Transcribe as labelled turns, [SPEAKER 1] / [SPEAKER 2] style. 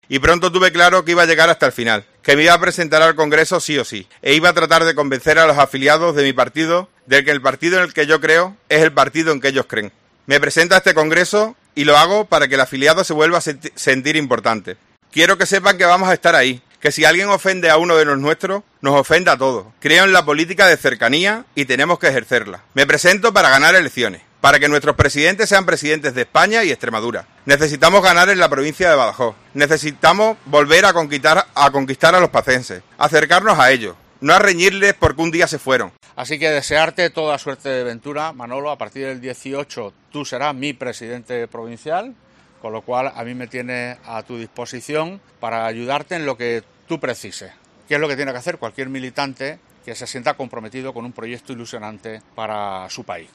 [SPEAKER 1] Y pronto tuve claro que iba a llegar hasta el final, que me iba a presentar al Congreso sí o sí, e iba a tratar de convencer a los afiliados de mi partido de que el partido en el que yo creo es el partido en que ellos creen. Me presento a este Congreso y lo hago para que el afiliado se vuelva a sentir importante. Quiero que sepan que vamos a estar ahí, que si alguien ofende a uno de los nuestros, nos ofende a todos. Creo en la política de cercanía y tenemos que ejercerla. Me presento para ganar elecciones, para que nuestros presidentes sean presidentes de España y Extremadura. Necesitamos ganar en la provincia de Badajoz. Necesitamos volver a conquistar a los pacenses, acercarnos a ellos, no a reñirles porque un día se fueron.
[SPEAKER 2] Así que desearte toda suerte de ventura, Manolo. A partir del 18 tú serás mi presidente provincial, con lo cual a mí me tienes a tu disposición para ayudarte en lo que tú precises, que es lo que tiene que hacer cualquier militante que se sienta comprometido con un proyecto ilusionante para su país.